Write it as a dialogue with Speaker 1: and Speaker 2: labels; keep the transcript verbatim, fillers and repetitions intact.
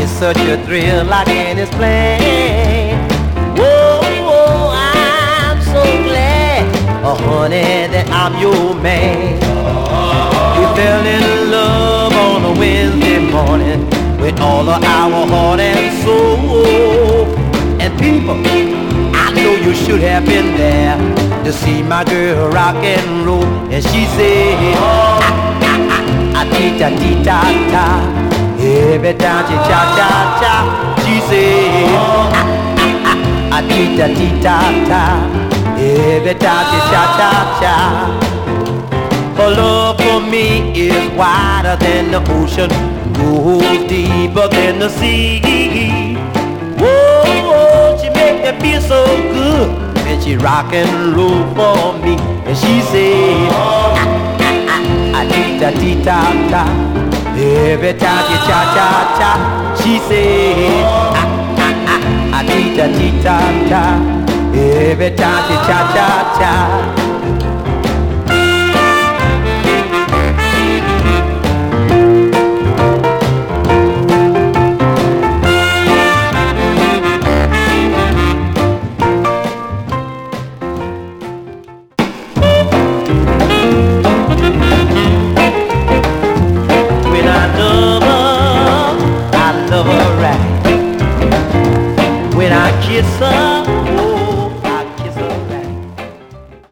Speaker 1: is such a thrill like Annie's playing. Whoa, whoa, I'm so glad, oh honey, that I'm your man. We fell in love on a Wednesday morning with all of our heart and soul. And people, I know you should have been there to see my girl rock and roll. And she said, ah, ah, ah, ah, tee-ta-tee-ta-ta. Every time she cha-cha-cha, she said, ah, ah, ah, ah, tee-ta-tee-ta-ta. Every time she cha-cha-cha. Her love for me is wider than the ocean, goes deeper than the sea. Whoa, whoa, she make me feel so good, and she rock and roll for me. And she said, ah, ah, ah, ah, tee-ta-tee-ta-ta. Every time she cha-cha-cha, she said, ah, ah, ah, ah, tee-ta-tee-ta-ta. Every time she cha-cha-cha.